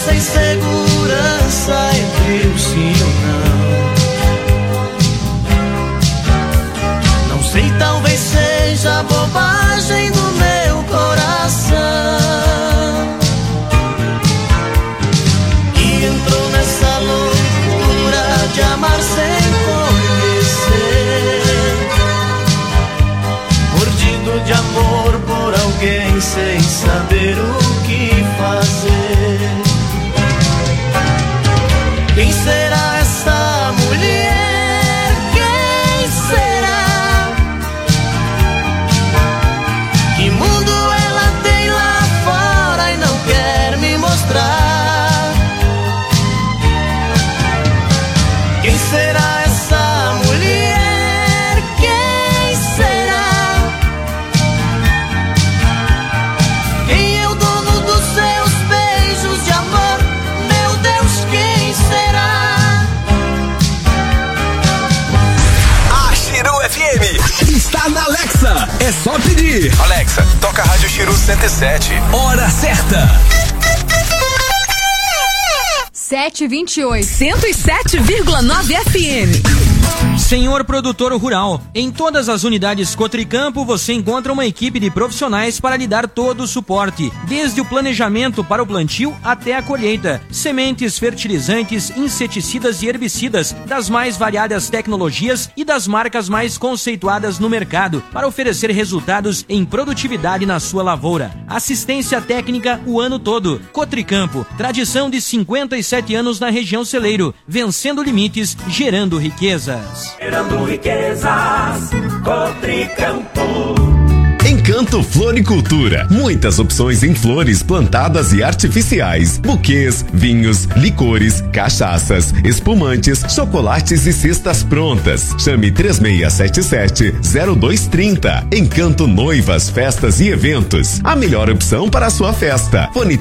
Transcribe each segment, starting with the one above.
Sem segurança entre o sim ou não. Não sei, talvez seja bobagem do meu coração, que entrou nessa loucura de amar sem conhecer, mordido de amor por alguém sem saber o que fazer. Quem será essa mulher? Quem será? Que mundo ela tem lá fora e não quer me mostrar? Quem será essa mulher? Quem será? Quem é o dono dos seus beijos de amor? Meu Deus, quem será? A Chiru FM está na Alexa. É só pedir. Alexa, toca a Rádio Chiru 107. Hora certa. 7h28. 107,9 FM. Senhor produtor rural, em todas as unidades Cotricampo você encontra uma equipe de profissionais para lhe dar todo o suporte, desde o planejamento para o plantio até a colheita. Sementes, fertilizantes, inseticidas e herbicidas das mais variadas tecnologias e das marcas mais conceituadas no mercado para oferecer resultados em produtividade na sua lavoura. Assistência técnica o ano todo. Cotricampo, tradição de 57 anos na região celeiro, vencendo limites, gerando riquezas. Gerando riquezas, Cotricampo. Encanto Floricultura. Muitas opções em flores plantadas e artificiais, buquês, vinhos, licores, cachaças, espumantes, chocolates e cestas prontas. Chame 3677-0230. Encanto Noivas, Festas e Eventos. A melhor opção para a sua festa. Fone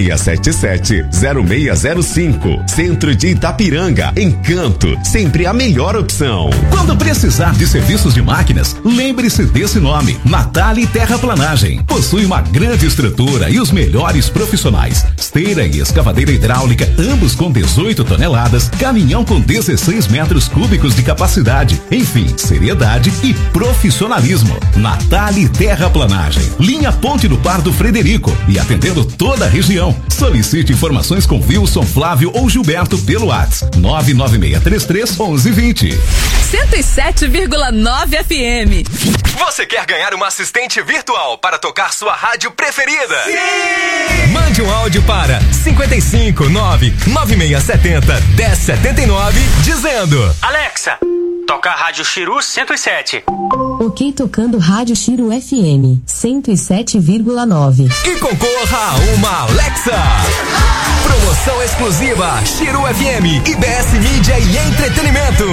3677-0605. Centro de Itapiranga. Encanto, sempre a melhor opção. Quando precisar de serviços de máquinas, lembre-se desse nome: Natali Terraplanagem. Possui uma grande estrutura e os melhores profissionais. Esteira e escavadeira hidráulica, ambos com 18 toneladas, caminhão com 16 metros cúbicos de capacidade. Enfim, seriedade e profissionalismo. Natali Terraplanagem. Linha Ponte do Pardo Frederico e atendendo toda a região. Solicite informações com Wilson, Flávio ou Gilberto pelo WhatsApp 996331120. 107,9 FM. Você quer ganhar uma assistente virtual para tocar sua rádio preferida? Sim! Mande um áudio para 559-9670-1079 dizendo: Alexa, toca a Rádio Chiru 107. Ok, tocando Rádio Chiru FM 107,9. E concorra a uma Alexa. Promoção exclusiva Chiru FM, IBS Mídia e Entretenimento.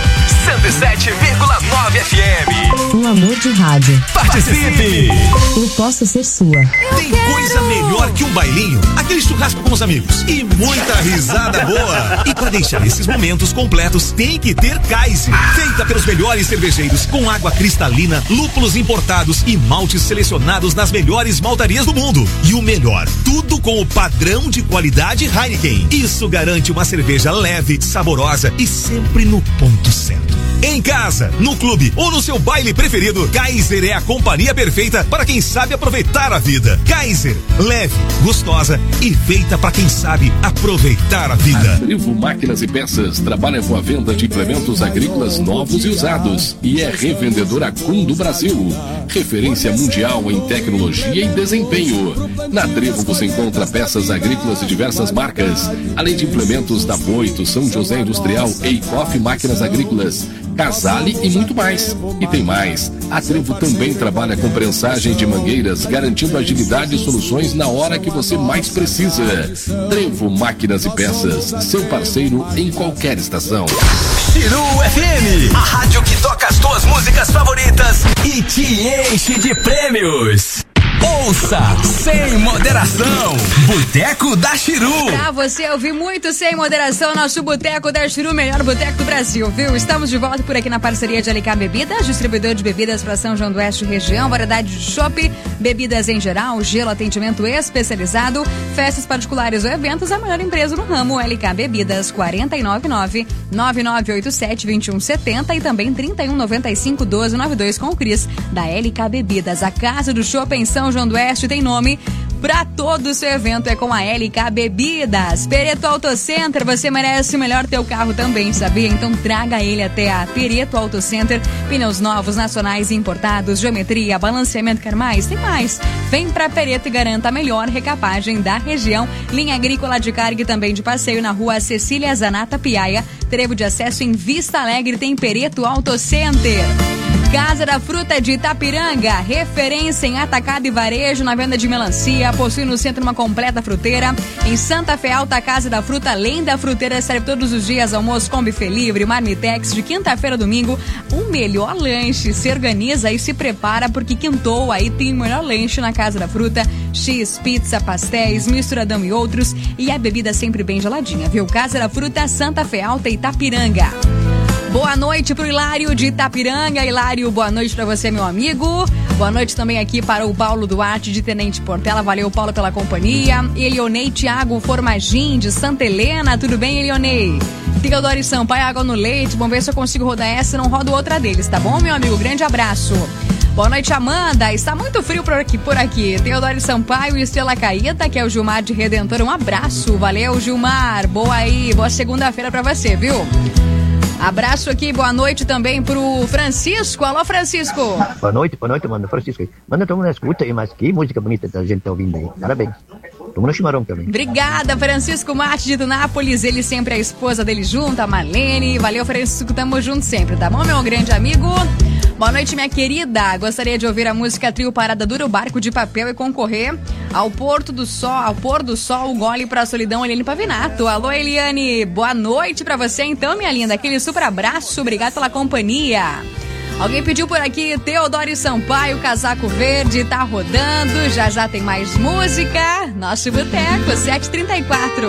107,9 FM. Um amor de rádio. Participe! Eu posso ser sua. Tem coisa melhor que um bailinho, aquele churrasco com os amigos e muita risada boa. E para deixar esses momentos completos, tem que ter Kaiser. Feita pelos melhores cervejeiros, com água cristalina, lúpulos importados e maltes selecionados nas melhores maltarias do mundo. E o melhor, tudo com o padrão de qualidade Heineken. Isso garante uma cerveja leve, saborosa e sempre no ponto certo. Em casa, no clube ou no seu baile preferido, Kaiser é a companhia perfeita para quem sabe aproveitar a vida. Kaiser, leve, gostosa e feita para quem sabe aproveitar a vida. A Trevo Máquinas e Peças trabalha com a venda de implementos agrícolas novos e usados e é revendedora Kuhn do Brasil. Referência mundial em tecnologia e desempenho. Na Trevo você encontra peças agrícolas de diversas marcas, além de implementos da Boito, São José Industrial, Eikoff Máquinas Agrícolas, Casale e muito mais. E tem mais, a Trevo também trabalha com prensagem de mangueiras, garantindo agilidade e soluções na hora que você mais precisa. Trevo Máquinas e Peças, seu parceiro em qualquer estação. Chiru FM, a rádio que toca as tuas músicas favoritas e te enche de prêmios. Ouça sem moderação. Boteco da Chiru. Pra você ouvir muito sem moderação, nosso Boteco da Chiru, melhor boteco do Brasil, viu? Estamos de volta por aqui na parceria de LK Bebidas, distribuidor de bebidas para São João do Oeste região, variedade de chopp, bebidas em geral, gelo, atendimento especializado, festas particulares ou eventos, a melhor empresa no ramo, LK Bebidas, 499-9987-2170 e também 3195-1292 com o Cris, da LK Bebidas. A Casa do Chopp em São João do Oeste tem nome pra todo o seu evento, é com a LK Bebidas. Pereto Auto Center, você merece o melhor teu carro também, sabia? Então traga ele até a Pereto Auto Center. Pneus novos, nacionais e importados, geometria, balanceamento, quer mais? Tem mais. Vem pra Pereto e garanta a melhor recapagem da região. Linha agrícola de carga e também de passeio na rua Cecília Zanata Piaia. Trevo de acesso em Vista Alegre, tem Pereto Auto Center. Casa da Fruta de Itapiranga, referência em atacado e varejo na venda de melancia, possui no centro uma completa fruteira. Em Santa Fé Alta, Casa da Fruta, além da fruteira, serve todos os dias almoço com buffet livre, marmitex, de quinta-feira a domingo, o melhor lanche. Se organiza e se prepara porque quintou, aí tem o melhor lanche na Casa da Fruta, X, pizza, pastéis, misturadão e outros, e a bebida sempre bem geladinha, viu? Casa da Fruta, Santa Fé Alta, Itapiranga. Boa noite pro Hilário de Itapiranga. Hilário, boa noite pra você, meu amigo. Boa noite também aqui para o Paulo Duarte de Tenente Portela. Valeu, Paulo, pela companhia. Elionei Thiago Formagim de Santa Helena. Tudo bem, Elionei? Teodoro e Sampaio, água no leite. Vamos ver se eu consigo rodar essa e não rodo outra deles, tá bom, meu amigo? Grande abraço. Boa noite, Amanda. Está muito frio por aqui. Teodoro Sampaio e Estrela Caíta, que é o Gilmar de Redentor. Um abraço. Valeu, Gilmar. Boa aí. Boa segunda-feira pra você, viu? Abraço aqui, boa noite também pro Francisco. Alô, Francisco. Boa noite, mano. Francisco. Manda todo mundo na escuta aí, mas que música bonita a gente tá ouvindo aí. Parabéns. Tamo no chimarrão também. Obrigada, Francisco Mate de Tunápolis. Ele sempre, a esposa dele junto, a Marlene. Valeu, Francisco. Tamo junto sempre, tá bom, meu grande amigo? Boa noite, minha querida. Gostaria de ouvir a música Trio Parada Dura, o Barco de Papel e concorrer ao pôr do sol, o gole pra solidão, Eliane Pavinato. Alô, Eliane. Boa noite pra você, então, minha linda. Aquele super abraço. Obrigado pela companhia. Alguém pediu por aqui, Teodoro Sampaio, Casaco Verde, tá rodando. Já tem mais música. Nosso Boteco, 7h34.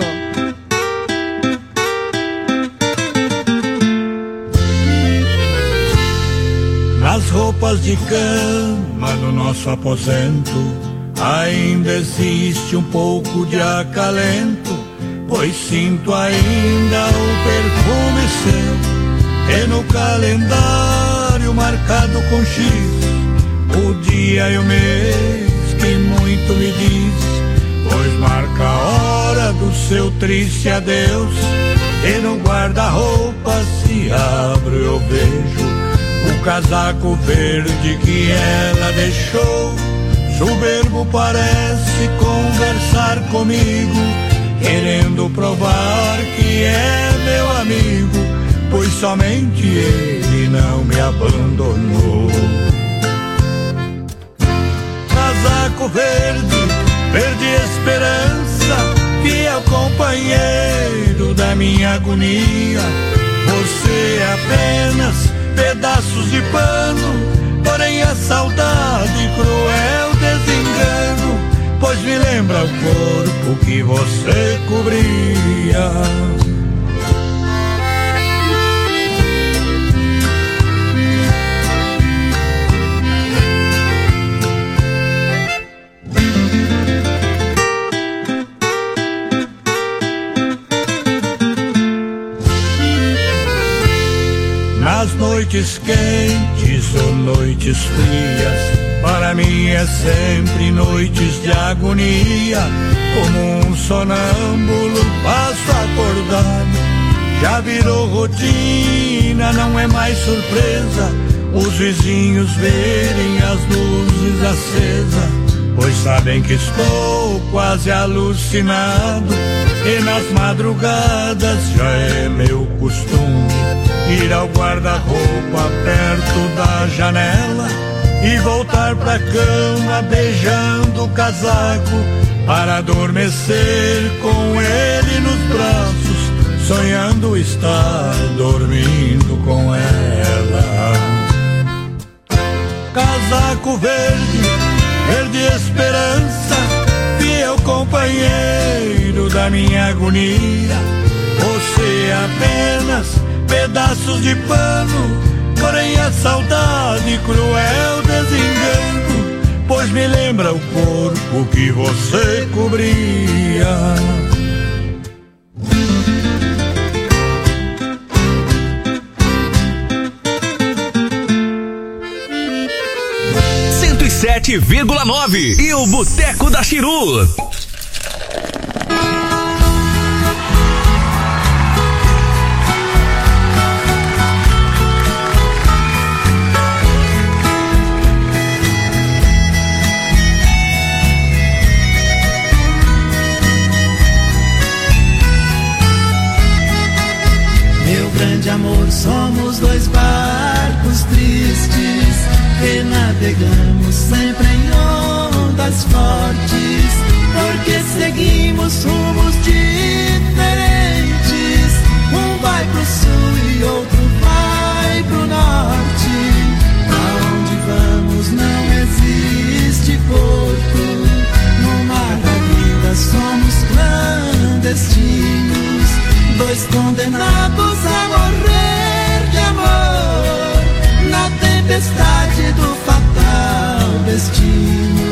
Nas roupas de cama no nosso aposento ainda existe um pouco de acalento, pois sinto ainda o perfume seu e no calendário marcado com X o dia e o mês que muito me diz, pois marca a hora do seu triste adeus e no guarda-roupa se abre eu vejo o casaco verde que ela deixou. Soberbo parece conversar comigo, querendo provar que é meu amigo, pois somente ele não me abandonou. Casaco verde, verde esperança, fiel companheiro da minha agonia. Você é apenas pedaços de pano, porém a saudade cruel desengano, pois me lembra o corpo que você cobria. Nas noites quentes ou noites frias, para mim é sempre noites de agonia. Como um sonâmbulo passo a acordar, já virou rotina, não é mais surpresa os vizinhos verem as luzes acesas, pois sabem que estou quase alucinado. E nas madrugadas já é meu costume ir ao guarda-roupa perto da janela e voltar pra cama beijando o casaco para adormecer com ele nos braços, sonhando estar dormindo com ela. Casaco verde, Perdi a esperança, fiel companheiro da minha agonia. Você é apenas pedaços de pano, porém a saudade cruel desengano, pois me lembra o corpo que você cobria. 107,9 e o Boteco da Chiru. Meu grande amor, somos dois barcos tristes que navegamos sempre em ondas fortes, porque seguimos rumos diferentes. Um vai pro sul e outro vai pro norte. Aonde vamos não existe porto. No mar da vida somos clandestinos, dois condenados a morrer de amor na tempestade do fatal destino.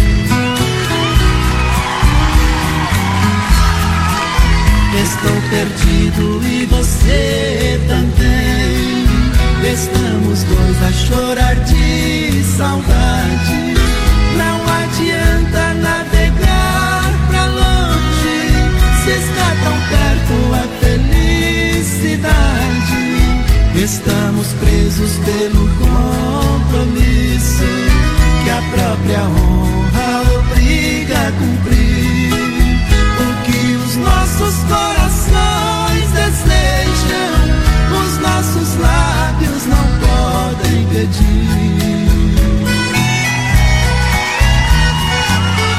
Estou perdido e você também. Estamos dois a chorar de saudade. Não adianta navegar pra longe, se está tão perto a felicidade. Estamos presos pelo compromisso que a própria honra obriga a cumprir. O que os nossos corações desejam, os nossos lábios não podem pedir.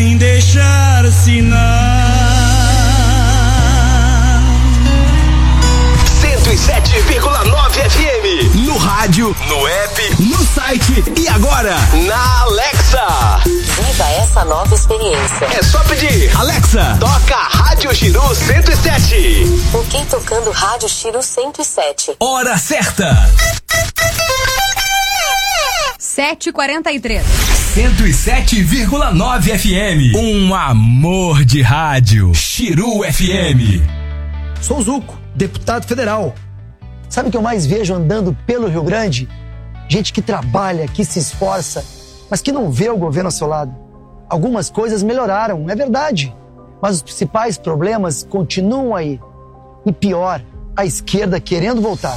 sem deixar sinal. 107,9 FM. No rádio, No app, no site e agora na Alexa. Viva essa nova experiência. É só pedir. Alexa, Toca Rádio Shiru 107. Ok, tocando Rádio Shiru 107. hora certa. 7h43. 107,9 FM. Um amor de rádio. Shiru FM. Sou o Zuco, deputado federal. Sabe o que eu mais vejo andando pelo Rio Grande? Gente que trabalha, que se esforça, mas que não vê o governo ao seu lado. Algumas coisas melhoraram, é verdade, mas os principais problemas continuam aí. E pior, a esquerda querendo voltar.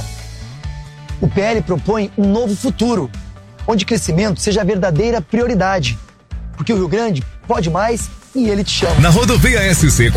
O PL propõe um novo futuro, onde crescimento seja a verdadeira prioridade. Porque o Rio Grande pode mais e ele te chama. Na rodovia SC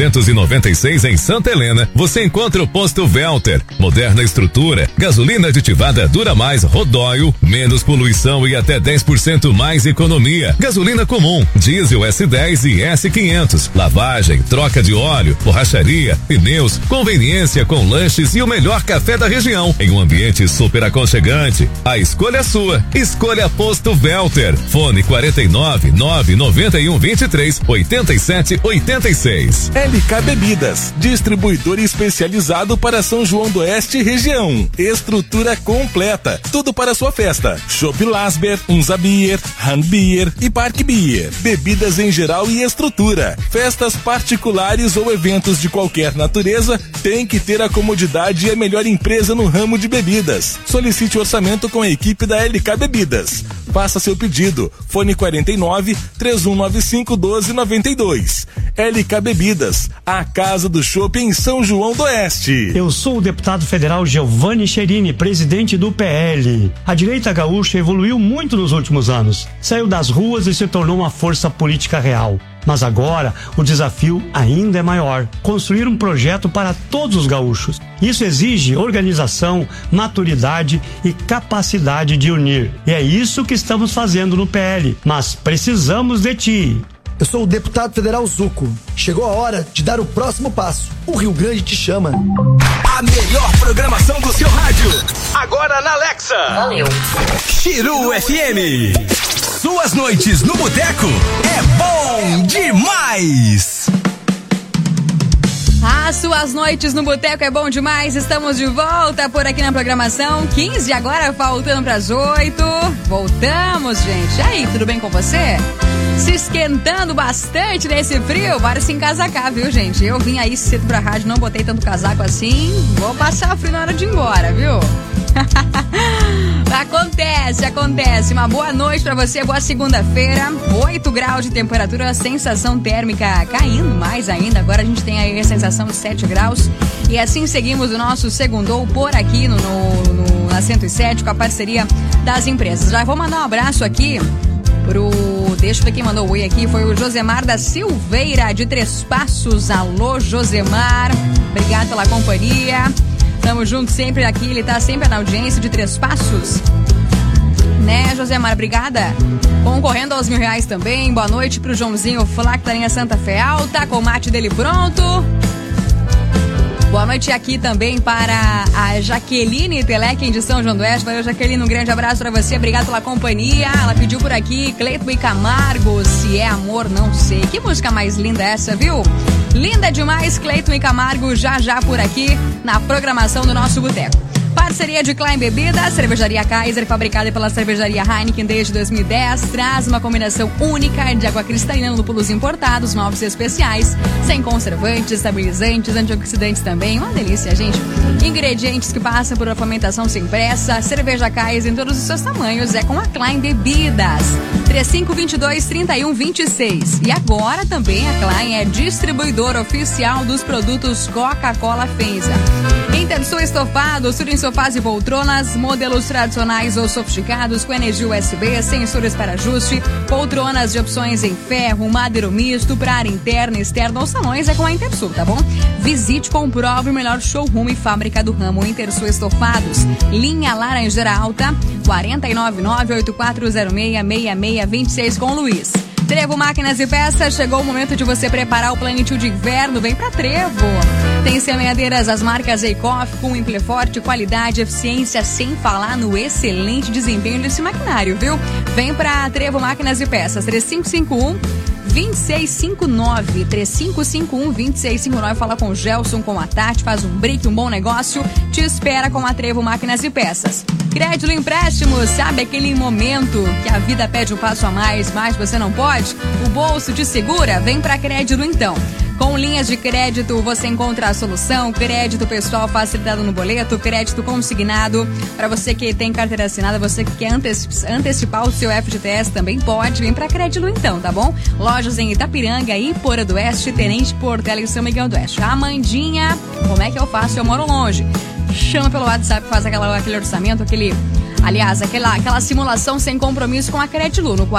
496 em Santa Helena, você encontra o posto Velter. Moderna estrutura, gasolina aditivada dura mais, Rodóio, menos poluição e até 10% mais economia. Gasolina comum, diesel S10 e S500. Lavagem, troca de óleo, borracharia, pneus, conveniência com lanches e o melhor café da região. Em um ambiente super aconchegante. A escolha é sua. Escolha Posto Velter. Fone 49 991 23 87 86. LK Bebidas, distribuidor especializado para São João do Oeste e região. Estrutura completa, tudo para sua festa. Chopp Lasber, Unza Beer, Hand Beer e Park Beer. Bebidas em geral e estrutura. Festas particulares ou eventos de qualquer natureza tem que ter a comodidade e a melhor empresa no ramo de bebidas. Solicite orçamento com a equipe da LK Bebidas. Faça seu pedido. Fone 49 3195 1292. LK Bebidas, a casa do chopp em São João do Oeste. Eu sou o deputado federal Giovanni Cherini, presidente do PL. A direita gaúcha evoluiu muito nos últimos anos. Saiu das ruas e se tornou uma força política real. Mas agora o desafio ainda é maior. Construir um projeto para todos os gaúchos. Isso exige organização, maturidade e capacidade de unir. E é isso que estamos fazendo no PL. Mas precisamos de ti. Eu sou o deputado federal Zuco. Chegou a hora de dar o próximo passo. O Rio Grande te chama. A melhor programação do seu rádio. Agora na Alexa. Valeu. Shiru FM. Suas noites no boteco é bom demais. As suas noites no boteco é bom demais. Estamos de volta por aqui na programação. 15 agora, faltando para as 8. Voltamos, gente. E aí, tudo bem com você? Se esquentando bastante nesse frio, bora se encasacar, viu, gente? Eu vim aí cedo pra rádio, não botei tanto casaco assim. Vou passar frio na hora de ir embora, viu? Acontece. Uma boa noite pra você, boa segunda-feira. 8 graus de temperatura, sensação térmica caindo mais ainda. Agora a gente tem aí a sensação de 7 graus. E assim seguimos o nosso segundou por aqui na 107 com a parceria das empresas. Já vou mandar um abraço aqui deixa eu ver quem mandou o oi aqui, foi o Josemar da Silveira de Três Passos. Alô, Josemar, obrigado pela companhia. Tamo junto sempre aqui, ele tá sempre na audiência de Três Passos. Né, Josemar, obrigada. Concorrendo aos R$1.000 também. Boa noite pro Joãozinho Flac da linha Santa Fé Alta, com o mate dele pronto. Boa noite aqui também para a Jaqueline Telequem de São João do Oeste. Valeu, Jaqueline, um grande abraço para você, obrigado pela companhia. Ela pediu por aqui, Cleiton e Camargo, Se é Amor, Não Sei. Que música mais linda essa, viu? Linda demais, Cleiton e Camargo, já por aqui na programação do nosso boteco. Parceria de Klein Bebidas, Cervejaria Kaiser, fabricada pela Cervejaria Heineken desde 2010, traz uma combinação única de água cristalina, lúpulos importados, maltes especiais, sem conservantes, estabilizantes, antioxidantes também, uma delícia, gente. Ingredientes que passam por uma fermentação sem pressa, cerveja Kaiser em todos os seus tamanhos, é com a Klein Bebidas. 3522-3126. E agora também a Klein é distribuidor oficial dos produtos Coca-Cola FENSA. Intersul estofado, sul em sofás e poltronas, modelos tradicionais ou sofisticados com energia USB, sensores para ajuste, poltronas de opções em ferro, madeiro misto, para área interna, externa ou salões é com a Intersul, tá bom? Visite, comprove o melhor showroom e fábrica do ramo Intersul Estofados. Linha Laranjeira Alta, 499-8406-6626 com Luiz. Trevo Máquinas e Peças, chegou o momento de você preparar o plantio de inverno, vem pra Trevo. Tem semeadeiras as marcas Eicoff com Imple-Forte, qualidade, eficiência, sem falar no excelente desempenho desse maquinário, viu? Vem pra Trevo Máquinas e Peças, 3551-2659, 3551-2659, fala com o Gelson, com a Tati, faz um brick, um bom negócio, te espera com a Trevo Máquinas e Peças. Crédito Empréstimo, sabe aquele momento que a vida pede um passo a mais, mas você não pode? O bolso te segura? Vem pra Crédito então. Com linhas de crédito, você encontra a solução. Crédito pessoal facilitado no boleto, crédito consignado. Para você que tem carteira assinada, você que quer antecipar o seu FGTS, também pode. Vem pra Crédito então, tá bom? Lojas em Itapiranga, Ipora do Oeste, Tenente Portela e São Miguel do Oeste. Amandinha, como é que eu faço? Eu moro longe. Chama pelo WhatsApp, faz aquele orçamento, aquela simulação sem compromisso com a Credilu no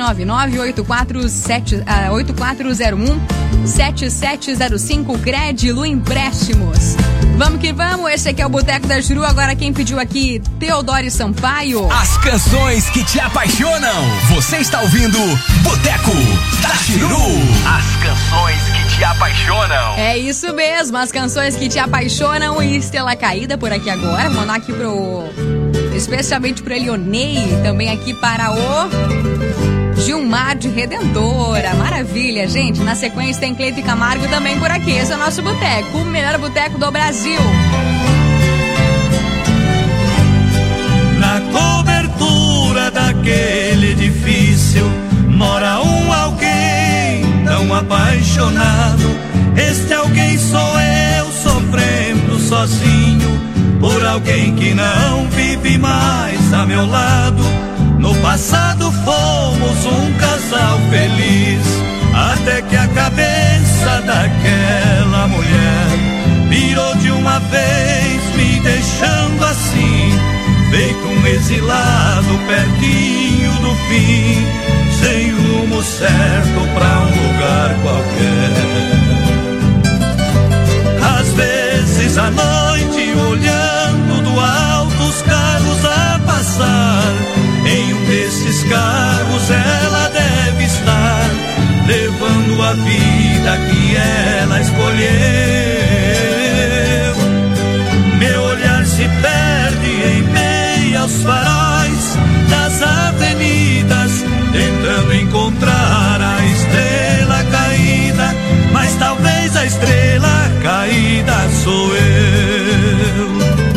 499-8401-7705 Credilu Empréstimos. Vamos que vamos, esse aqui é o Boteco da Chiru. Agora quem pediu aqui, Teodoro Sampaio. As canções que te apaixonam. Você está ouvindo Boteco da Chiru. As canções que te apaixonam. É isso mesmo, as canções que te apaixonam. E Estrela Caída por aqui agora. Vou mandar aqui especialmente pro Elionei, também aqui para o Gilmar de Redentora. Maravilha, gente. Na sequência tem Cleito e Camargo também por aqui. Esse é o nosso boteco, o melhor boteco do Brasil. Na cobertura daquele edifício mora um alguém tão apaixonado. Este alguém sou eu, sofrendo sozinho por alguém que não vive mais a meu lado. No passado fomos um casal feliz, até que a cabeça daquela mulher virou de uma vez, me deixando assim, feito um exilado pertinho do fim, sem rumo certo pra um lugar qualquer. Às vezes à noite, olhando do alto os carros a passar, em um desses carros ela deve estar, levando a vida que ela escolheu. Meu olhar se perde em meio aos faróis das avenidas, tentando encontrar a estrela caída, mas talvez a estrela caída sou eu.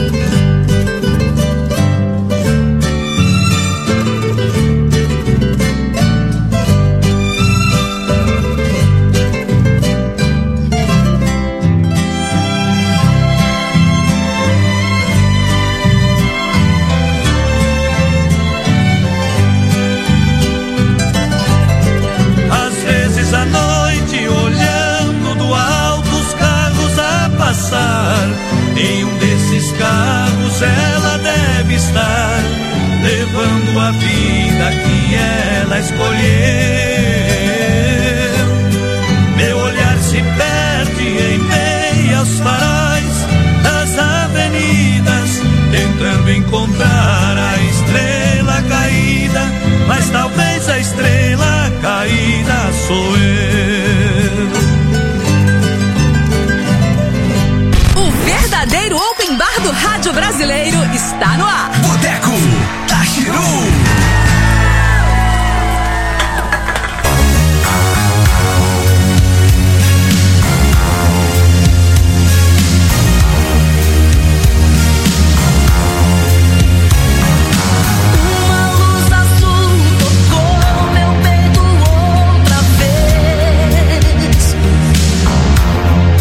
Em um desses carros ela deve estar, levando a vida que ela escolheu. Meu olhar se perde em meio aos faróis das avenidas, tentando encontrar a estrela caída, mas talvez a estrela caída sou eu. Verdadeiro Open Bar do Rádio Brasileiro está no ar. Boteco da Chiru.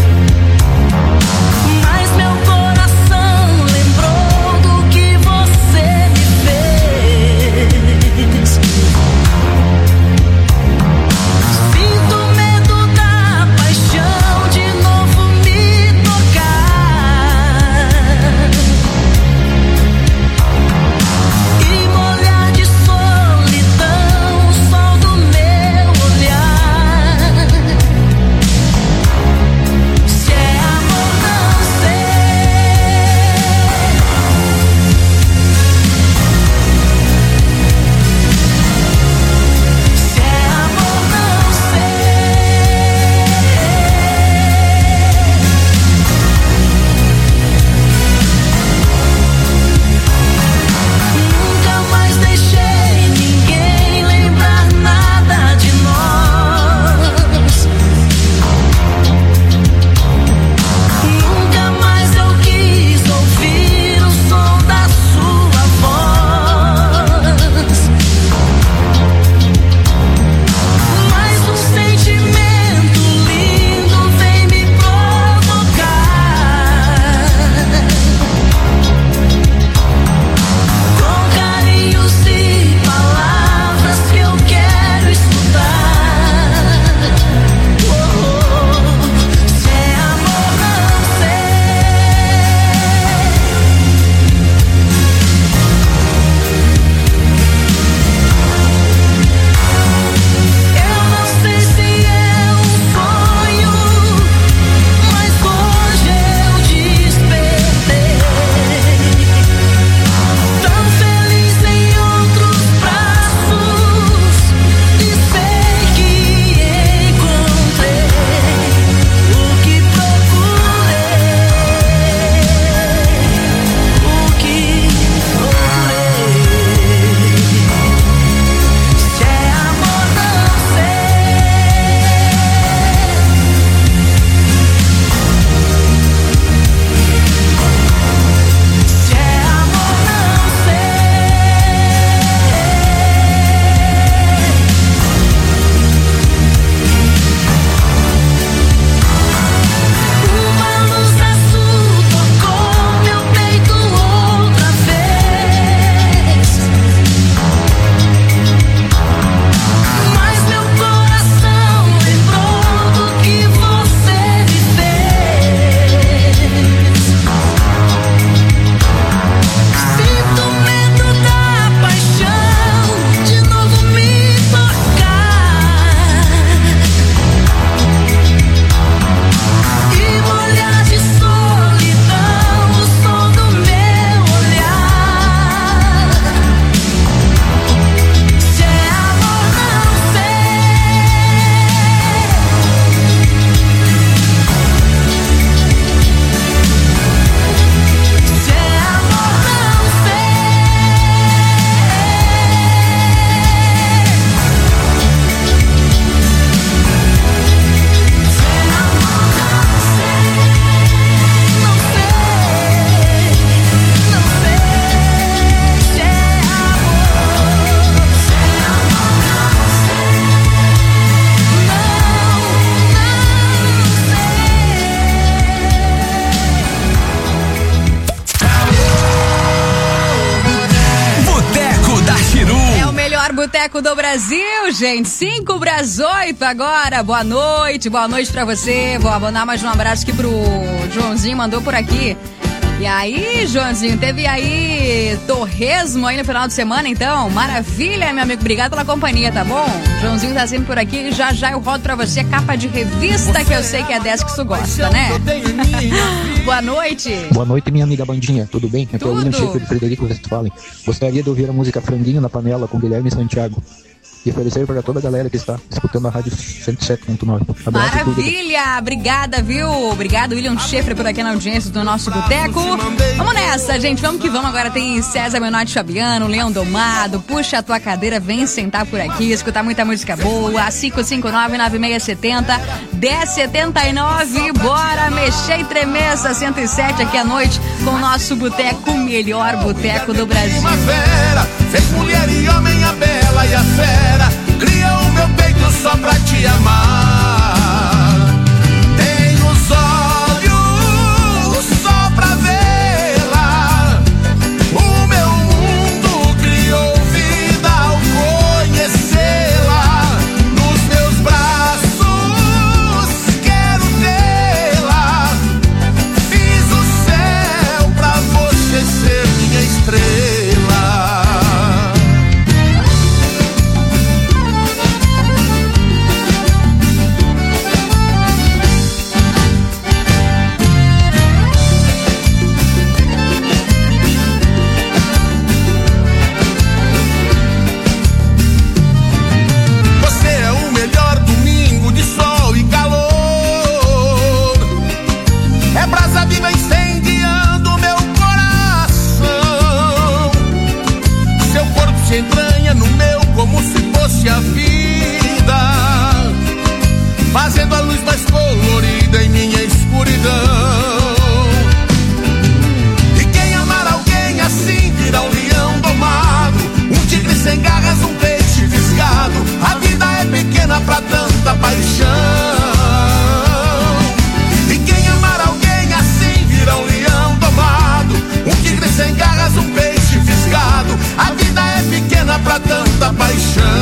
Mas meu coração lembrou do que você Boteco do Brasil, gente. 5:08 agora. Boa noite pra você. Vou mandar mais um abraço aqui pro Joãozinho, mandou por aqui. E aí, Joãozinho, teve aí torresmo aí no final de semana, então? Maravilha, meu amigo. Obrigado pela companhia, tá bom? Joãozinho tá sempre por aqui. Já eu rodo pra você a capa de revista, que eu sei que é dessa que tu gosta, né? Boa noite. Boa noite, minha amiga Bandinha. Tudo bem? Aqui é o William Schaefer de Frederico Westphalen. Gostaria de ouvir a música Franguinho na Panela com Guilherme Santiago. E oferecer para toda a galera que está escutando a rádio 107.9. Maravilha! Obrigada, viu? Obrigado, William Schaefer, por aqui na audiência do nosso boteco. Vamos nessa, gente. Vamos que vamos. Agora tem César Menotti Fabiano, Leão Domado. Puxa a tua cadeira, vem sentar por aqui, escutar muita música boa. 559-9670-1079. Bora mexer e tremer essa 107 aqui à noite com o nosso boteco, o melhor boteco do Brasil. Primavera, fez mulher e homem a bela e a fera. Cria o meu peito só pra te amar. Tem os olhos só pra vê-la. O meu mundo criou vida ao conhecê-la. Nos meus braços quero tê-la. Fiz o céu pra você ser minha estrela. Como se fosse a vida, fazendo a luz mais colorida em minha escuridão. E quem amar alguém assim virá um leão domado, um tigre sem garras, um peixe fisgado. A vida é pequena pra tanta paixão. E quem amar alguém assim virá um leão domado, um tigre sem garras, um peixe fisgado. A vida é pequena pra tanta paixão.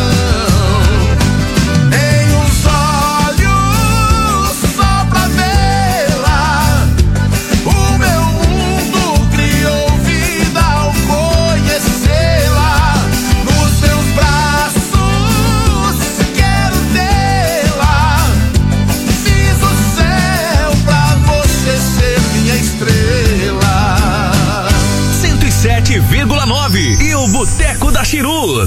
Tem os olhos só pra vê-la. O meu mundo criou vida ao conhecê-la. Nos meus braços quero tê-la. Fiz o céu pra você ser minha estrela. 107,9 e o Boteco da Chiru.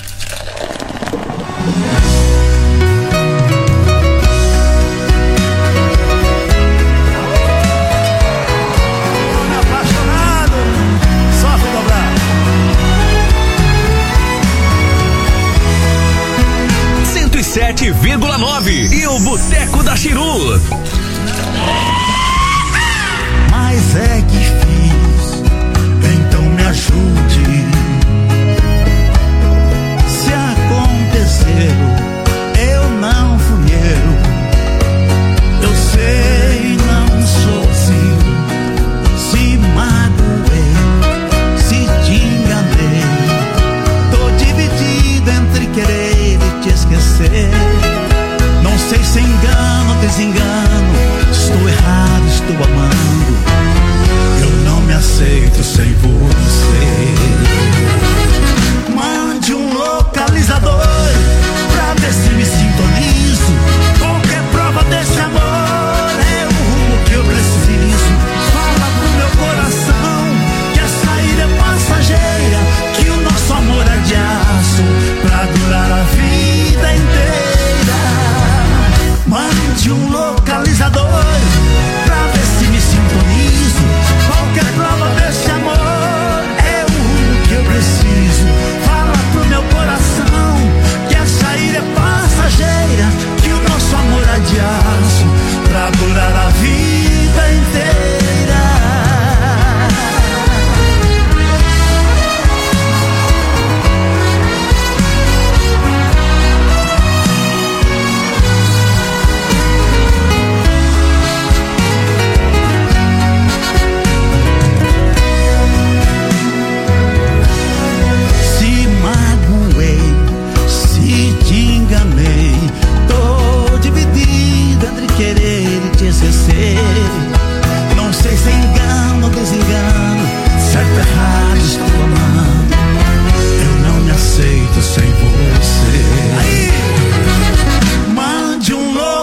Apaixonado, só vou dobrar. 107,9 e o Boteco da Chiru. Mas é difícil, então me ajude. Se aconteceu, eu não fui eu sei, não sou assim. Se magoei, se te enganei, tô dividido entre querer e te esquecer. Não sei se engano ou desengano, estou errado, estou amando. Eu não me aceito sem você. Mande um localizador pra ver se me sintonizo. Qualquer prova desse amor é o rumo que eu preciso. Fala pro meu coração que a saída é passageira, que o nosso amor é de aço pra durar a vida inteira. Mande um localizador pra ver se me sintonizo. Qualquer prova desse amor é o rumo que eu preciso. Fala pro meu coração que a saída é passageira, que o nosso amor é de aço pra durar a vida inteira.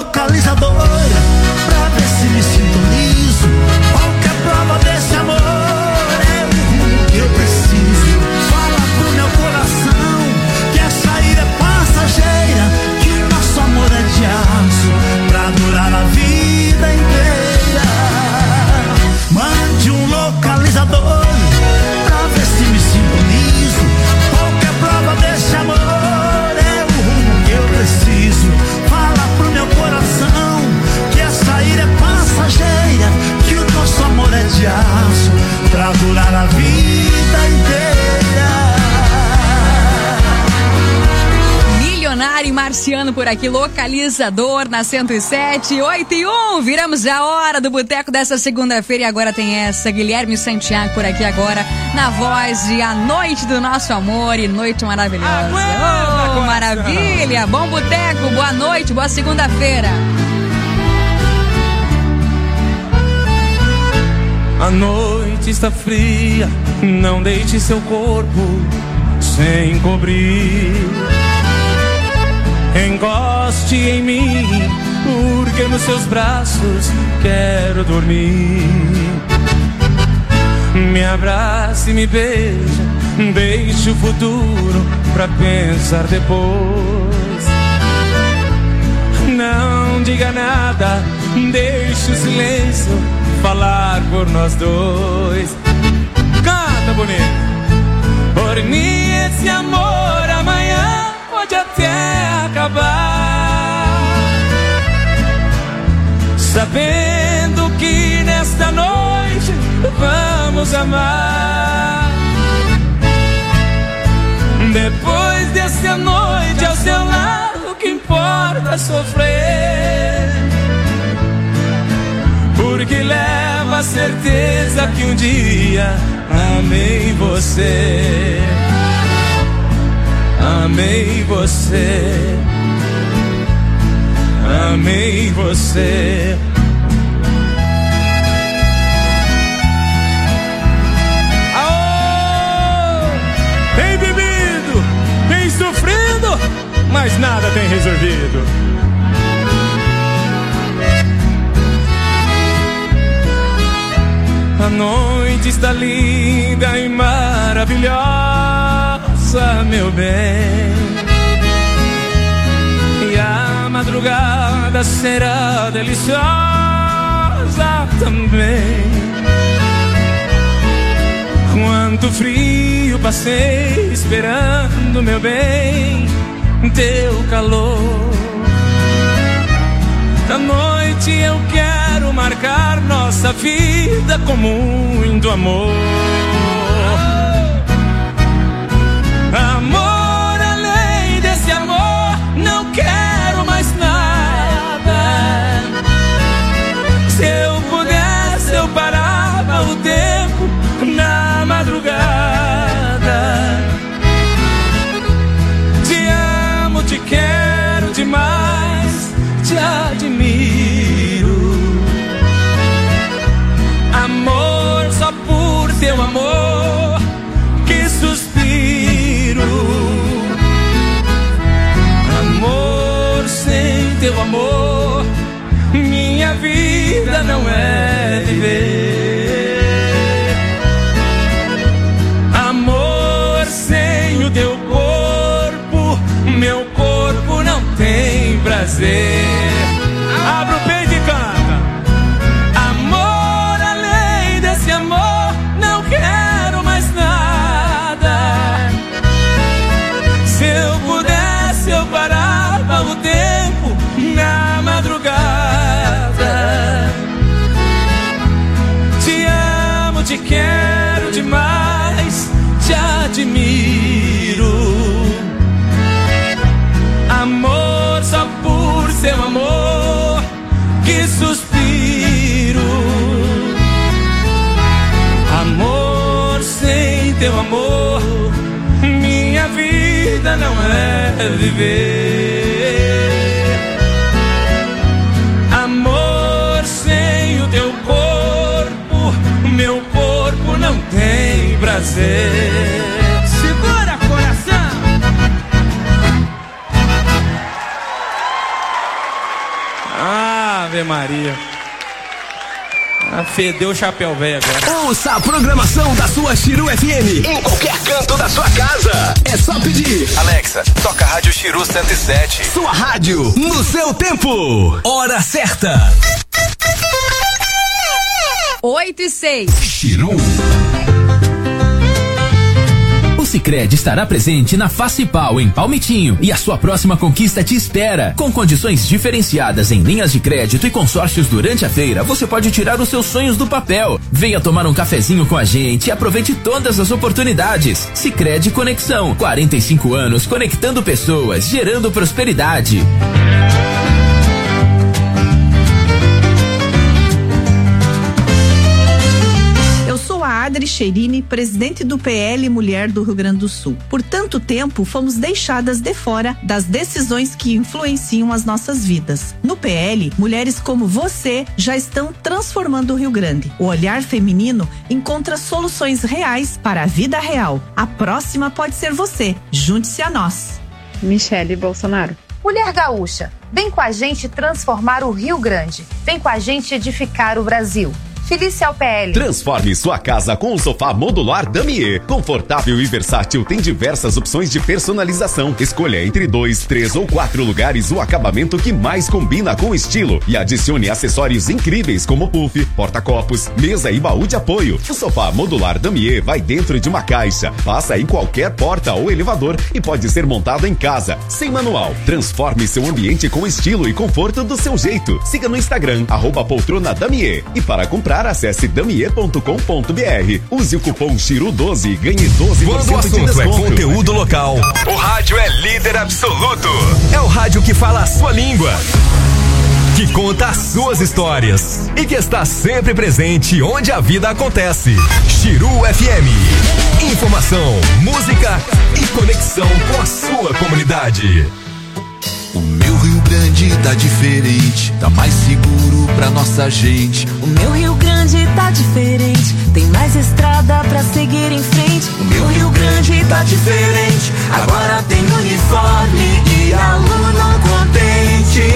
localizador pra ver se me sintonizo. Qualquer prova desse amor é o rumo que eu preciso. Fala pro meu coração que essa ira é passageira, que nosso amor é de aço pra durar a vida inteira. Mande um localizador pra ver se me sintonizo. Qualquer prova desse amor é o rumo que eu preciso. Fala pro meu coração que essa ira é passageira, que o nosso amor é de aço pra durar a vida inteira. Milionário e Marciano por aqui, localizador na 107, 8 e 1. Viramos a hora do boteco dessa segunda-feira e agora tem essa, Guilherme Santiago por aqui agora, na voz de A Noite do Nosso Amor e Noite Maravilhosa. Oh, maravilha! Bom boteco, boa noite, boa segunda-feira. A noite está fria, não deixe seu corpo sem cobrir. Encoste em mim, porque nos seus braços quero dormir. Me abrace e me beija, deixe o futuro pra pensar depois. Não diga nada, deixe o silêncio falar por nós dois. Canta bonito. Por mim esse amor amanhã pode até acabar, sabendo que nesta noite vamos amar. Depois dessa noite ao seu lado, o que importa é sofrer, porque leva a certeza que um dia amei você. Amei você, amei você. Aô! Tem bebido, tem sofrido, mas nada tem resolvido. A noite está linda e maravilhosa, meu bem, e a madrugada será deliciosa também. Quanto frio passei esperando, meu bem, teu calor. Da noite eu quero marcar nossa vida com muito amor. Amor, além desse amor, não quero mais nada. Se eu pudesse, eu parava o tempo na madrugada. Te amo, te quero demais, te admiro. Amor, só por teu amor que suspiro. Amor, sem teu amor minha vida não é viver. Amor, sem o teu corpo meu corpo não tem prazer. Abra o peito e canta. Amor, além desse amor, não quero mais nada. Se eu pudesse, eu parava o tempo na madrugada. Te amo, te quero demais, te admiro. Amor, só por seu amor que suspiro. Amor, sem teu amor minha vida não é viver. Amor, sem o teu corpo meu corpo não tem prazer. Segura, coração. Ave Maria. Fedeu o chapéu velho agora. Ouça a programação da sua Chiru FM em qualquer canto da sua casa. É só pedir. Alexa, toca a Rádio Chiru 107. Sua rádio, no seu tempo. Hora certa. 8:06. Chiru. O Sicredi estará presente na Facipal, em Palmitinho, e a sua próxima conquista te espera. Com condições diferenciadas em linhas de crédito e consórcios durante a feira, você pode tirar os seus sonhos do papel. Venha tomar um cafezinho com a gente e aproveite todas as oportunidades. Sicredi Conexão, 45 anos conectando pessoas, gerando prosperidade. Adri Cherini, presidente do PL Mulher do Rio Grande do Sul. Por tanto tempo, fomos deixadas de fora das decisões que influenciam as nossas vidas. No PL, mulheres como você já estão transformando o Rio Grande. O olhar feminino encontra soluções reais para a vida real. A próxima pode ser você. Junte-se a nós. Michele Bolsonaro. Mulher gaúcha, vem com a gente transformar o Rio Grande. Vem com a gente edificar o Brasil. Felícia ao PL. Transforme sua casa com um sofá modular Damier. Confortável e versátil, tem diversas opções de personalização. Escolha entre 2, 3 ou 4 lugares o acabamento que mais combina com o estilo. E adicione acessórios incríveis como puff, porta-copos, mesa e baú de apoio. O sofá modular Damier vai dentro de uma caixa, passa em qualquer porta ou elevador e pode ser montado em casa, sem manual. Transforme seu ambiente com estilo e conforto do seu jeito. Siga no Instagram, @poltronadamier. E para comprar, acesse damier.com.br. Use o cupom Chiru12 e ganhe 12% Quando o assunto de desconto. é conteúdo local, o rádio é líder absoluto. É o rádio que fala a sua língua, que conta as suas histórias e que está sempre presente onde a vida acontece. Chiru FM. Informação, música e conexão com a sua comunidade. O meu Rio Grande tá diferente, tá mais seguro pra nossa gente. O meu Rio Grande tá diferente, tem mais estrada pra seguir em frente. O meu Rio Grande tá diferente, agora tem uniforme e aluno contente.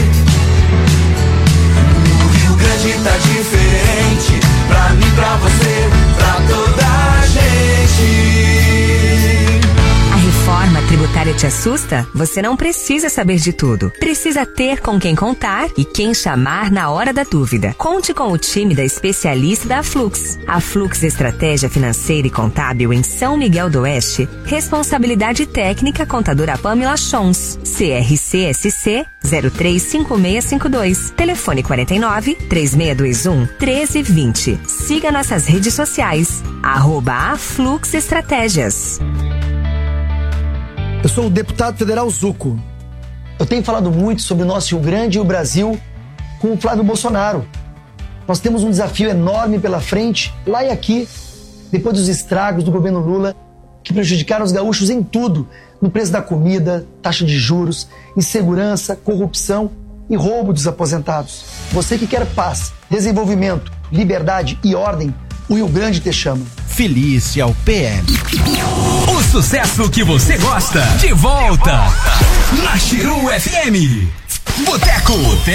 O Rio Grande tá diferente, pra mim, pra você, pra toda a gente. A reforma tributária te assusta? Você não precisa saber de tudo. Precisa ter com quem contar e quem chamar na hora da dúvida. Conte com o time da especialista da Flux. A Flux Estratégia Financeira e Contábil em São Miguel do Oeste. Responsabilidade técnica contadora Pamela Chons. CRCSC 035652. Telefone 49-3621 1320. Siga nossas redes sociais. @Flux Estratégias. Eu sou o deputado federal Zuco. Eu tenho falado muito sobre o nosso Rio Grande e o Brasil com o Flávio Bolsonaro. Nós temos um desafio enorme pela frente, lá e aqui, depois dos estragos do governo Lula, que prejudicaram os gaúchos em tudo, no preço da comida, taxa de juros, insegurança, corrupção e roubo dos aposentados. Você que quer paz, desenvolvimento, liberdade e ordem, o Rio Grande te chama. Felícia ao PL. O sucesso que você gosta, de volta na Chiru FM. Boteco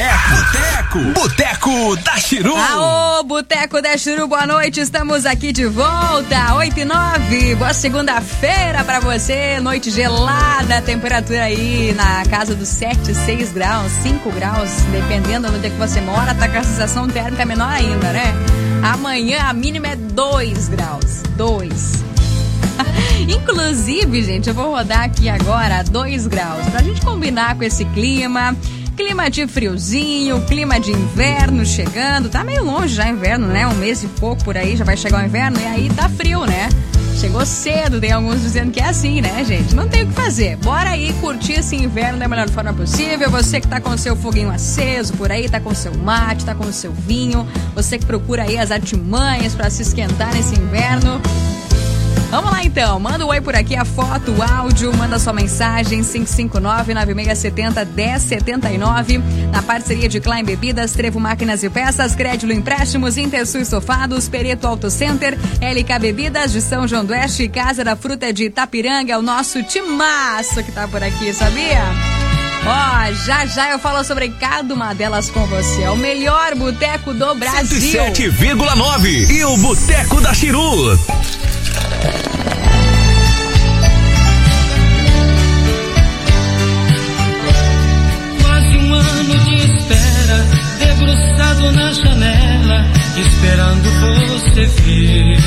da Chiru. Aô, Boteco da Chiru, boa noite, estamos aqui de volta, 8:09, boa segunda-feira pra você, noite gelada, temperatura aí na casa dos 7, 6 graus, 5 graus, dependendo do onde é que você mora, tá com a sensação térmica menor ainda, né? Amanhã a mínima é 2 graus, 2. Inclusive, gente, eu vou rodar aqui agora 2 graus, pra gente combinar com esse clima de friozinho, clima de inverno chegando, tá meio longe já inverno, né? 1 mês e pouco por aí, já vai chegar o inverno e aí tá frio, né? Chegou cedo, tem alguns dizendo que é assim, né, gente? Não tem o que fazer. Bora aí curtir esse inverno da melhor forma possível. Você que tá com o seu foguinho aceso por aí, tá com o seu mate, tá com o seu vinho. Você que procura aí as artimanhas pra se esquentar nesse inverno. Vamos lá então, manda um oi por aqui, a foto, o áudio, manda sua mensagem 559-9670-1079 na parceria de Klein Bebidas, Trevo Máquinas e Peças, Crédito Empréstimos, Intersul Estofados, Pereto Auto Center, LK Bebidas de São João do Oeste, Casa da Fruta de Itapiranga, é o nosso timaço que tá por aqui, sabia? Ó, já eu falo sobre cada uma delas com você. É o melhor boteco do Brasil. 107,9 e o Boteco da Chiru. Quase um ano de espera, debruçado na janela, esperando você vir.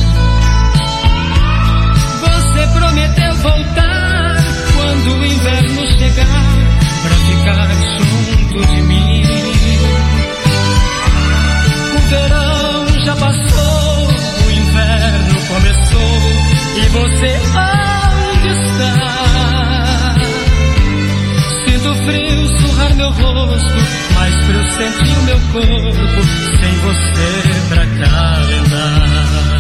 Você prometeu voltar quando o inverno chegar, pra ficar junto de mim. O verão já passou, o inverno começou, e você onde está? Sinto frio surrar meu rosto, mais frio sentir o meu corpo, sem você pra calentar.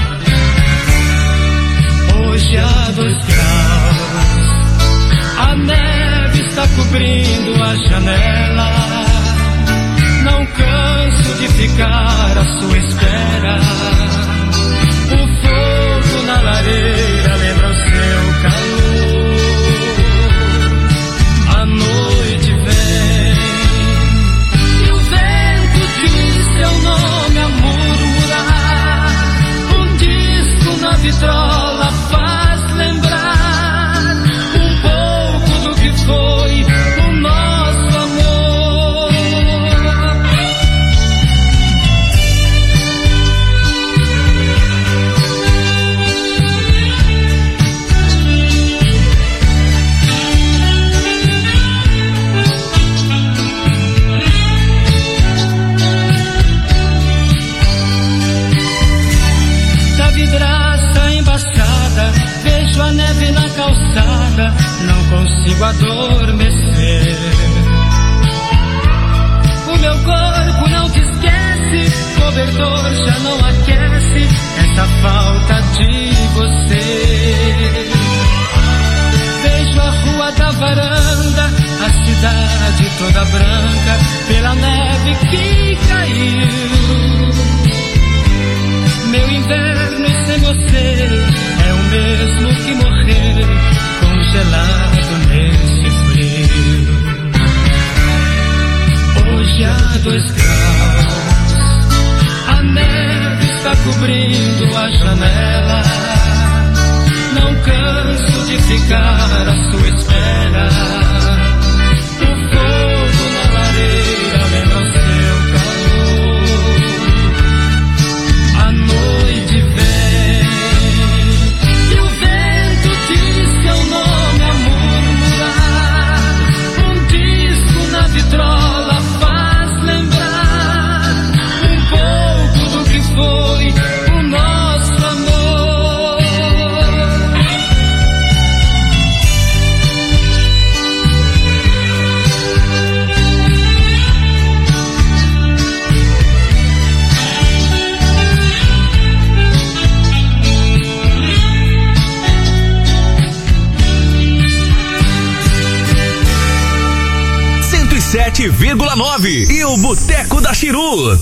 Hoje há 2 graus, a neve está cobrindo a janela. Não canso de ficar à sua espera. O fogo na lareira lembra o seu calor. A noite vem e o vento diz seu nome a murmurar. Um disco na vitrola faz lembrar um pouco do que foi o nosso amor. Da vidraça embaçada, vejo a neve na calçada, não consigo adormecer. O meu corpo não te esquece, cobertor já não aquece essa falta de você. Vejo a rua da varanda, a cidade toda branca, pela neve que caiu. Meu inverno sem você é o mesmo que morrer congelado nesse frio. Hoje há 2 graus, a neve está cobrindo a janela. Não canso de ficar à sua espera. O fogo na lareira lembra o seu calor. A noite vem e o vento diz seu nome a murmurar. Um disco na vitrola faz lembrar um pouco do que foi o nosso amor. E o Boteco da Chiru.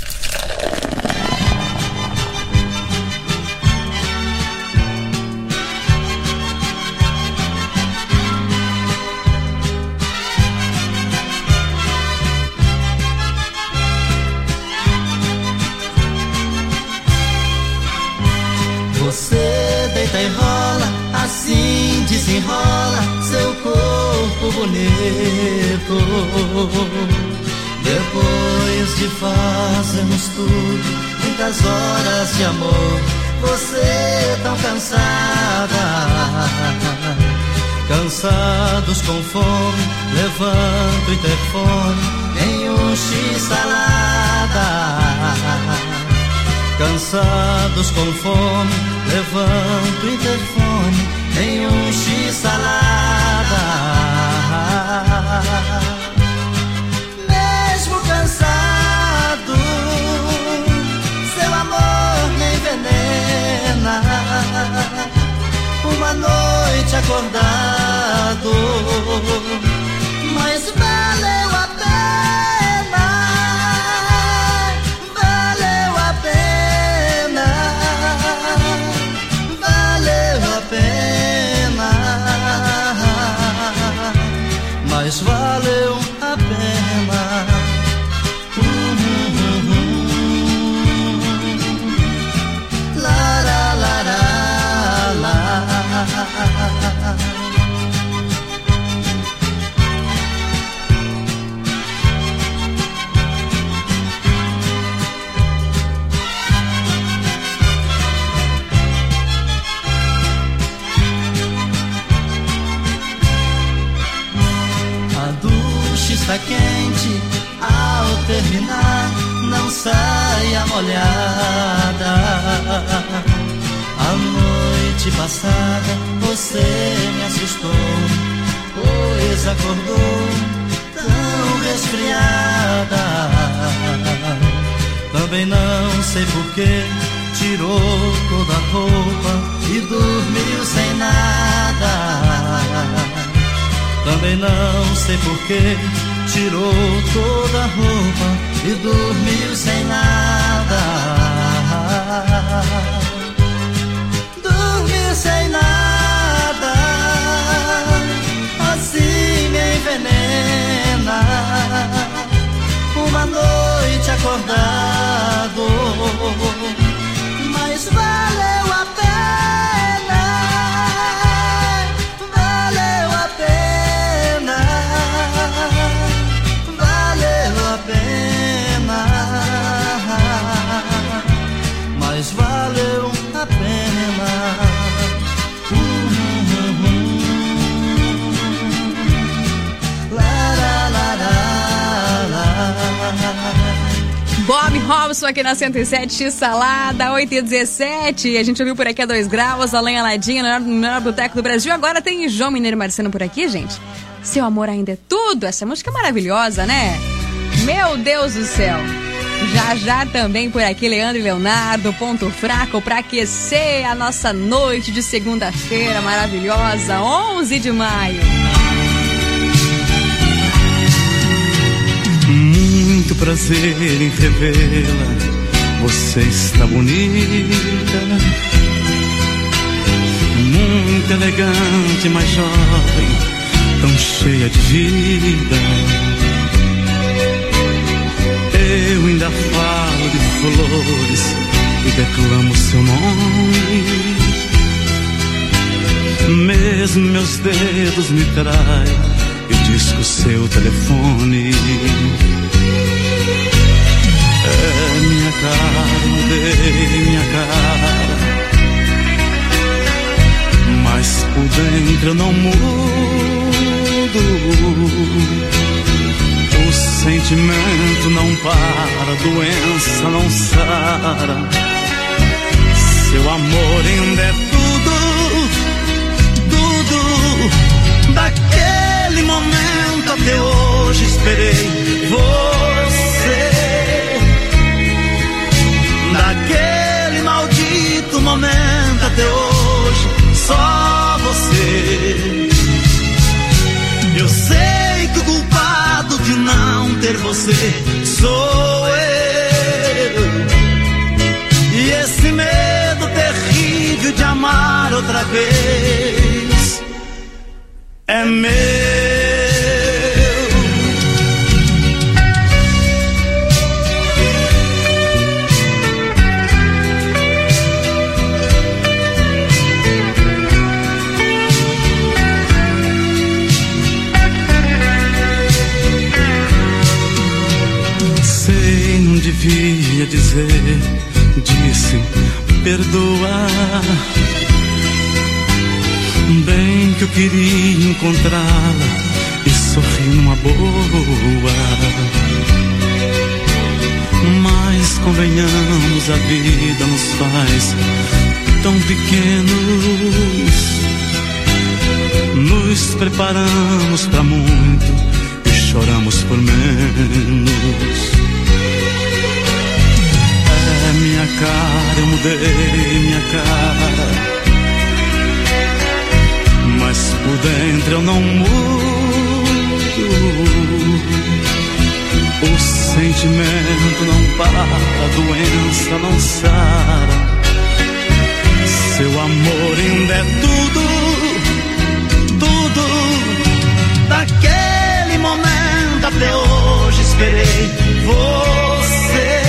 Você deita e rola, assim desenrola seu corpo bonito. Depois de fazermos tudo, muitas horas de amor, você tão cansada. Cansados com fome, levanto o interfone em um x-salada. Cansados com fome, levanto o interfone em um x-salada. Mesmo cansado, seu amor me envenena. Uma noite acordado, mas valeu a pena. Valeu a pena. Valeu a pena. Mas valeu terminar, não saia molhada. A noite passada você me assustou, pois acordou tão resfriada. Também não sei porquê tirou toda a roupa e dormiu sem nada. Também não sei porquê tirou toda a roupa e dormiu sem nada. Dormiu sem nada, assim me envenena. Uma noite acordado, mas valeu a pena. Valeu a pena. Valeu a pena. Mas valeu a pena. Bob Robson aqui na 107, Salada, 8h17. A gente ouviu por aqui a 2 graus, a Lenha Ladinha, no melhor boteco do Brasil. Agora tem João Mineiro e Marciano por aqui, gente. Seu amor ainda é tudo. Essa música é maravilhosa, né? Meu Deus do céu. Já também por aqui, Leandro e Leonardo, Ponto Fraco, pra aquecer a nossa noite de segunda-feira maravilhosa, 11 de maio. Muito prazer em revê-la, você está bonita, muito elegante, mais jovem, tão cheia de vida. Eu ainda falo de flores e declamo seu nome, mesmo meus dedos me traem e disco seu telefone. É minha cara, mudei minha cara, mas por dentro eu não mudo. O sentimento não para, a doença não sara. Seu amor ainda é tudo, tudo. Daquele momento até hoje esperei você. Daquele maldito momento até hoje, só você. Eu sei que o culpado de não ter você sou eu. E esse medo terrível de amar outra vez é meu. Sei, não devia dizer, disse, perdoa. Bem que eu queria encontrá-la e sorrir numa boa. Mas convenhamos, a vida nos faz tão pequenos. Nos preparamos pra muito e choramos por menos. É minha cara, eu mudei minha cara, mas por dentro eu não mudo. O sentimento não para, a doença não sara. Seu amor ainda é tudo, tudo. Daquele momento até hoje esperei você.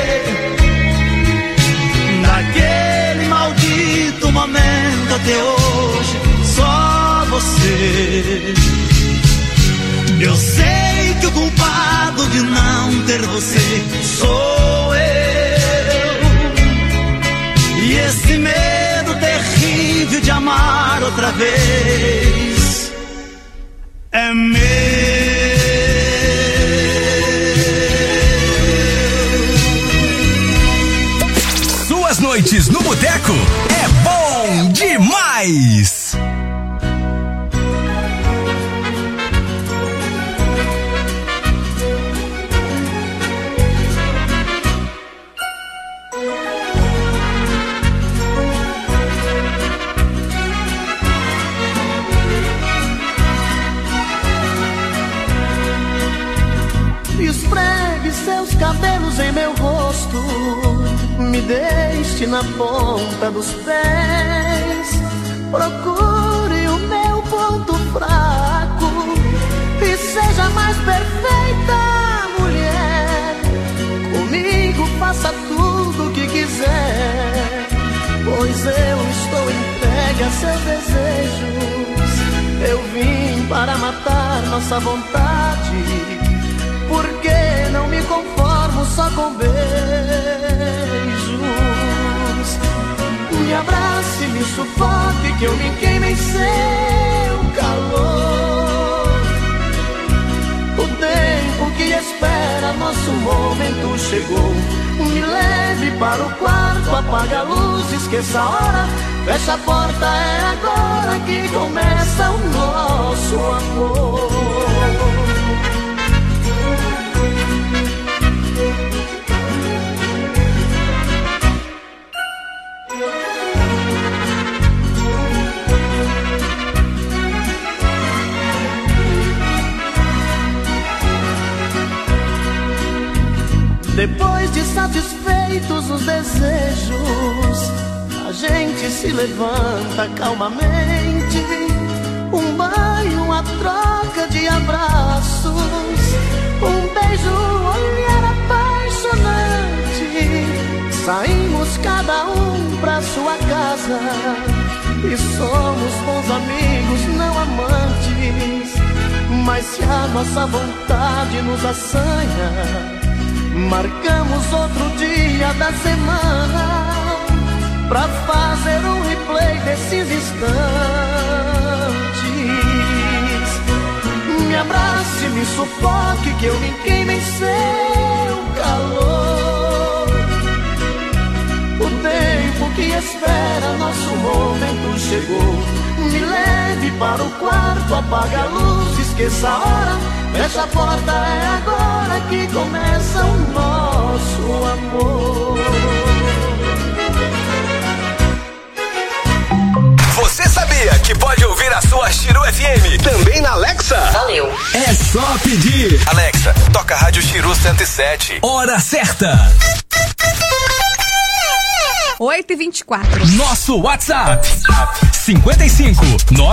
Daquele maldito momento até hoje, só você. Eu sei que o culpado de não ter você sou eu. E esse medo terrível de amar outra vez é meu. Grátis no Boteco é bom demais! Esfregue seus cabelos em meu rosto, me deixe na ponta dos pés. Procure o meu ponto fraco e seja mais perfeita, mulher. Comigo faça tudo o que quiser, pois eu estou entregue a seus desejos. Eu vim para matar nossa vontade, porque não me conformo só com beijos. Me abrace, me sufoque, que eu me queime em seu calor. O tempo que espera, nosso momento chegou. Me leve para o quarto, apaga a luz, esqueça a hora, fecha a porta, é agora que começa o nosso amor. Depois de satisfeitos os desejos, a gente se levanta calmamente. Um banho, uma troca de abraços, um beijo, um olhar apaixonante. Saímos cada um pra sua casa e somos bons amigos, não amantes. Mas se a nossa vontade nos assanha, marcamos outro dia da semana pra fazer um replay desses instantes. Me abrace, me sufoque, que eu me queime em seu calor. O tempo que espera, nosso momento chegou. Me leve para o quarto, apaga a luz, esqueça a hora, fecha a porta, é agora que começa o nosso amor. Você sabia que pode ouvir a sua Chiru FM também na Alexa? Valeu. É só pedir. Alexa, toca Rádio Chiru 107. Hora certa. 8h24. Nosso WhatsApp 55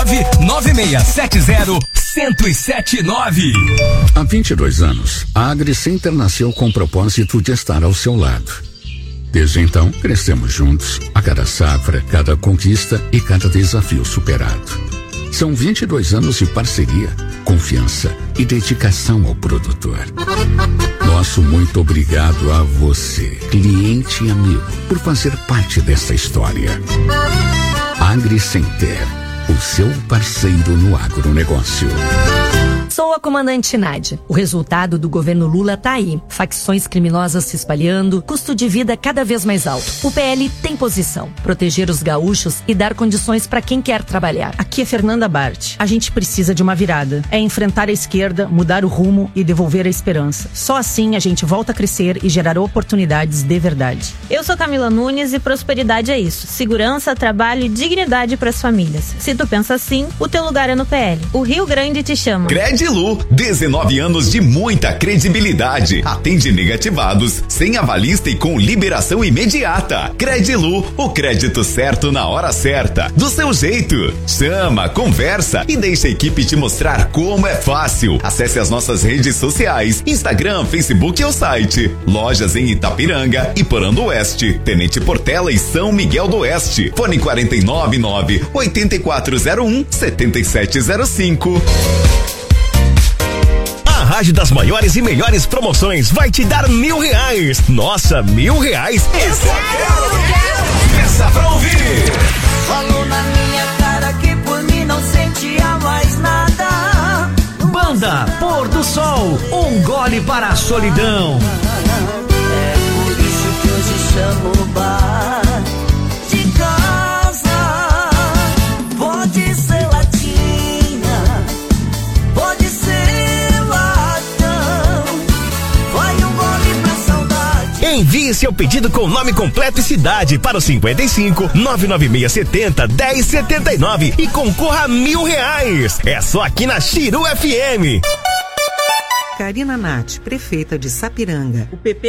99670 1079. Há 22 anos, a AgriCenter nasceu com o propósito de estar ao seu lado. Desde então, crescemos juntos, a cada safra, cada conquista e cada desafio superado. São 22 anos de parceria, confiança e dedicação ao produtor. Nosso muito obrigado a você, cliente e amigo, por fazer parte dessa história. AgriCenter, o seu parceiro no agronegócio. Sou a comandante Nádia. O resultado do governo Lula tá aí. Facções criminosas se espalhando, custo de vida cada vez mais alto. O PL tem posição: proteger os gaúchos e dar condições para quem quer trabalhar. Aqui é Fernanda Bart. A gente precisa de uma virada. É enfrentar a esquerda, mudar o rumo e devolver a esperança. Só assim a gente volta a crescer e gerar oportunidades de verdade. Eu sou Camila Nunes e prosperidade é isso: segurança, trabalho e dignidade para as famílias. Se tu pensa assim, o teu lugar é no PL. O Rio Grande te chama. Credilu, 19 anos de muita credibilidade. Atende negativados, sem avalista e com liberação imediata. Credilu, o crédito certo na hora certa, do seu jeito. Chama, conversa e deixa a equipe te mostrar como é fácil. Acesse as nossas redes sociais, Instagram, Facebook e o site. Lojas em Itapiranga, Iporã do Oeste, Tenente Portela e São Miguel do Oeste. Fone 499-8401-7705. A Rádio das maiores e melhores promoções vai te dar R$1.000. Nossa, R$1.000? Isso eu quero! Peça pra ouvir! Falou na minha cara que por mim não sentia mais nada. Banda Pôr do Sol, um gole para a solidão. É por isso que hoje chamo o bar Envie seu pedido com nome completo e cidade para o 55 99670 1079 e concorra a R$1.000. É só aqui na Chiru FM. Karina Nath, prefeita de Sapiranga. O PP